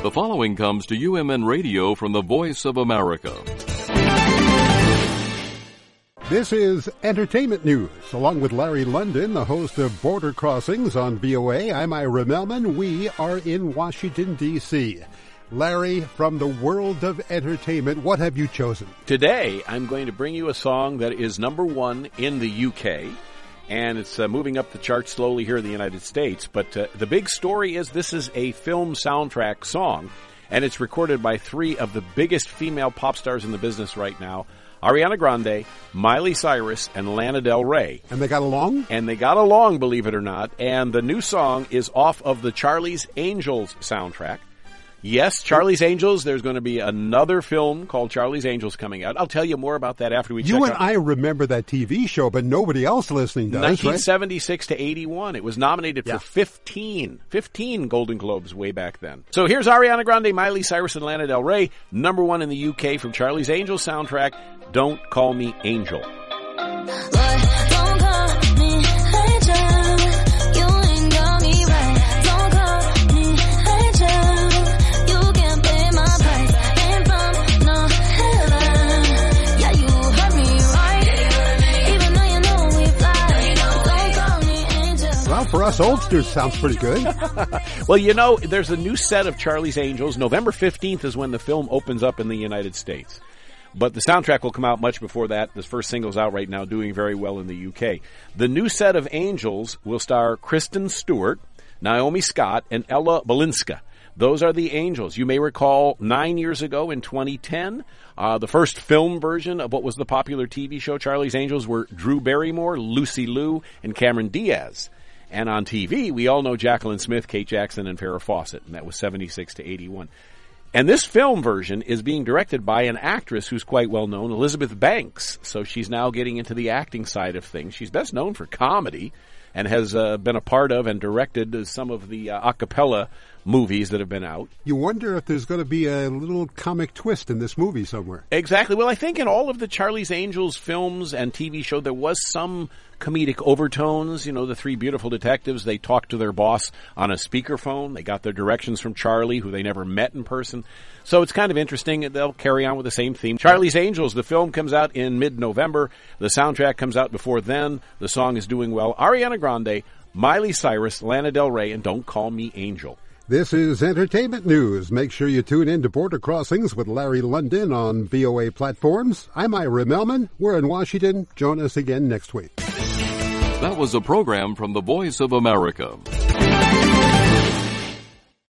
The following comes to UMN Radio from the Voice of America. This is Entertainment News. Along with Larry London, the host of Border Crossings on VOA, I'm Ira Melman. We are in Washington, D.C. Larry, from the world of entertainment, what have you chosen? Today, I'm going to bring you a song that is number one in the UK, and it's moving up the charts slowly here in the United States. But the big story is this is a film soundtrack song, and it's recorded by three of the biggest female pop stars in the business right now, Ariana Grande, Miley Cyrus, and Lana Del Rey. And they got along? And they got along, believe it or not. And the new song is off of the Charlie's Angels soundtrack. Yes, Charlie's Angels. There's going to be another film called Charlie's Angels coming out. I'll tell you more about that after we check out. You and I remember that TV show, but nobody else listening does, 1976 to 81. It was nominated for 15 Golden Globes way back then. So here's Ariana Grande, Miley Cyrus, and Lana Del Rey. Number one in the UK from Charlie's Angels soundtrack, Don't Call Me Angel. For us oldsters, sounds pretty good. Well, you know, there's a new set of Charlie's Angels. November 15th is when the film opens up in the United States. But the soundtrack will come out much before that. The first single's out right now, doing very well in the UK. The new set of Angels will star Kristen Stewart, Naomi Scott, and Ella Balinska. Those are the Angels. You may recall 9 years ago in 2010, the first film version of what was the popular TV show Charlie's Angels were Drew Barrymore, Lucy Liu, and Cameron Diaz. And on TV, we all know Jacqueline Smith, Kate Jackson, and Farrah Fawcett, and that was 76 to 81. And this film version is being directed by an actress who's quite well known, Elizabeth Banks. So she's now getting into the acting side of things. She's best known for comedy and has been a part of and directed some of the a cappella movies that have been out. You wonder if there's going to be a little comic twist in this movie somewhere. Exactly. Well, I think in all of the Charlie's Angels films and TV show, there was some comedic overtones. You know, the three beautiful detectives, they talked to their boss on a speakerphone. They got their directions from Charlie, who they never met in person. So it's kind of interesting. They'll carry on with the same theme. Charlie's Angels, the film comes out in mid-November. The soundtrack comes out before then. The song is doing well. Ariana Grande, Miley Cyrus, Lana Del Rey, and Don't Call Me Angel. This is Entertainment News. Make sure you tune in to Border Crossings with Larry London on VOA platforms. I'm Ira Melman. We're in Washington. Join us again next week. That was a program from the Voice of America.